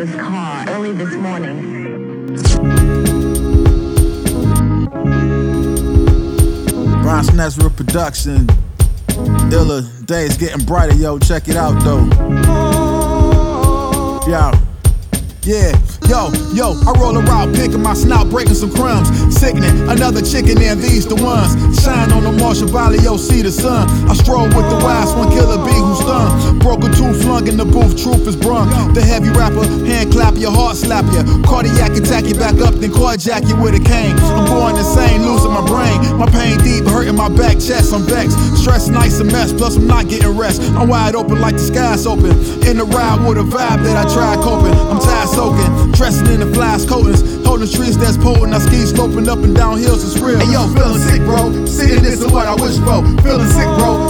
father's car early this morning. Ron Snezra production. Illa, days getting brighter, yo. Check it out, though. Yeah, yo, I roll around picking my snout, breaking some crumbs. Sickening, another chicken in, these the ones. Shine on the Marshall Valley, yo, see the sun. I stroll with the wise one, killer bee who stung. Broke a tooth, flung in the booth, truth is brung. The heavy rapper, hand clap your, heart slap ya. Cardiac attack you back up, then carjack you with a cane. I'm going insane, losing my brain. My pain deep, hurting my back, chest, I'm vexed. Stress, nice and mess, plus I'm not getting rest. I'm wide open like the sky's open. In the ride with a vibe that I tried coping. I'm tired soaking, dressing in the flies coatings, holding streets that's potent. I ski sloping up and down hills, it's real. Hey yo, feeling sick, bro. Sitting this is what I wish for. Feeling sick, bro.